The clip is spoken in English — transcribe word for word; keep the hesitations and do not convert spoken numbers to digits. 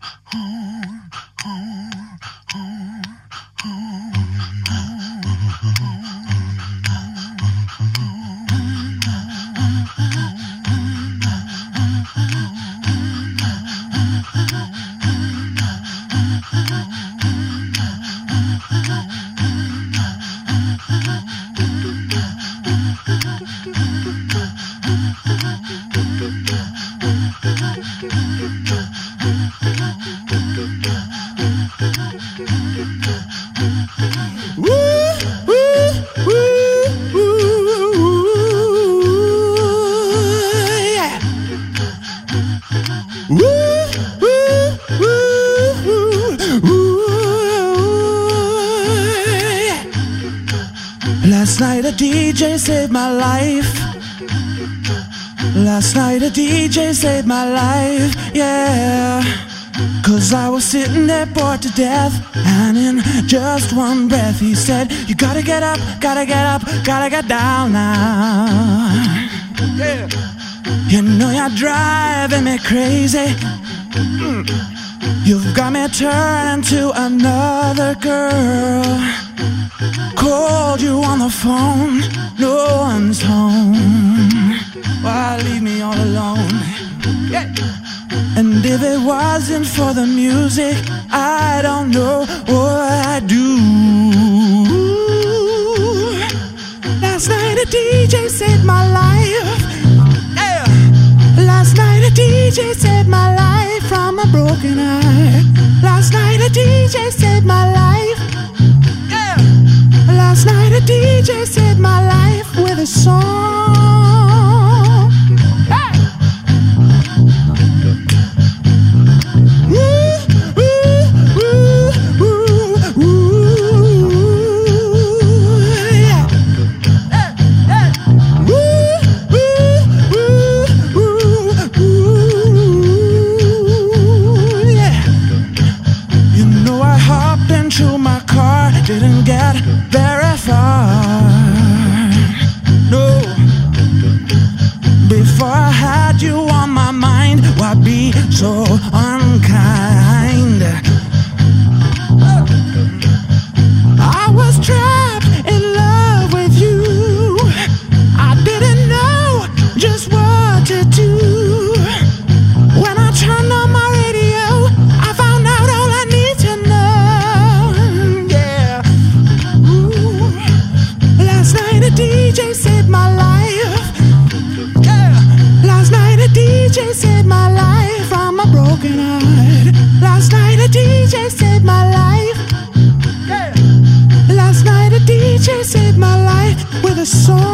Last night a D J saved my life. Last night a D J saved my life, yeah. Cause I was sitting there bored to death, and in just one breath he said, you gotta get up, gotta get up, gotta get down now. Yeah. You know you're driving me crazy. Mm. You've got me turning to another girl. Called you on the phone, no one's home. Why leave me all alone? Yeah. And if it wasn't for the music, I don't know what I'd do. Last night a D J saved my life. Yeah. Last night a D J saved my life from a broken heart. Last night a D J saved my life. Yeah. Last night a D J saved my life with a song. Hey. Didn't get very far, no. Before I had you on my mind, why be so unkind? I was trapped in love with you. I didn't know just what to do. When I turned on my radio, I found out all I need to know. Last night a D J saved my life. Yeah. Last night a D J saved my life from a broken heart. Last night a D J saved my life. Yeah. Last night a D J saved my life with a song.